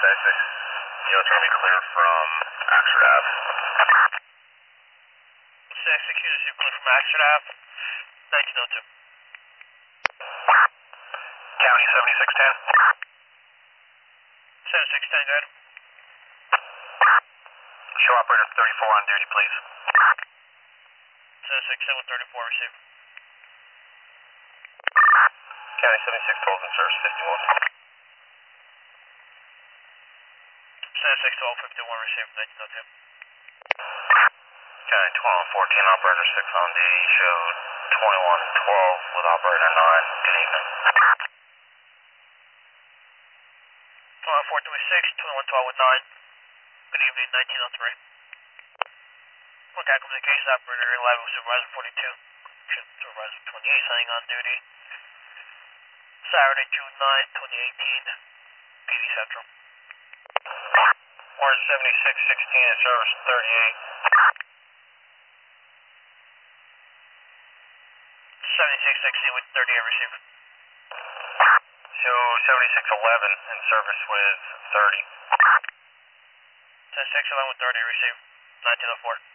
It's going to be clear from Oxford Ave. 76 units, you're clear from Oxford Ave, 1902. County 7610. 7610, go ahead. Show operator 34 on duty, please. 7610 with 34, receive. County 7612 in service 51. 7612, 51, receive, 1902. County 1214, operator 6 on duty, showed 2112 with operator 9. Good evening. 426, 2112 with 9. Good evening, 1903. Contact communications operator 11 with supervisor 42. Supervisor 28 signing on duty. Saturday, June 9, 2018. PD Central. Orange 7616 in service 38. 7616 with 38, receive. Show 7611 in service with 30. 7611 with 30, receive. 1904.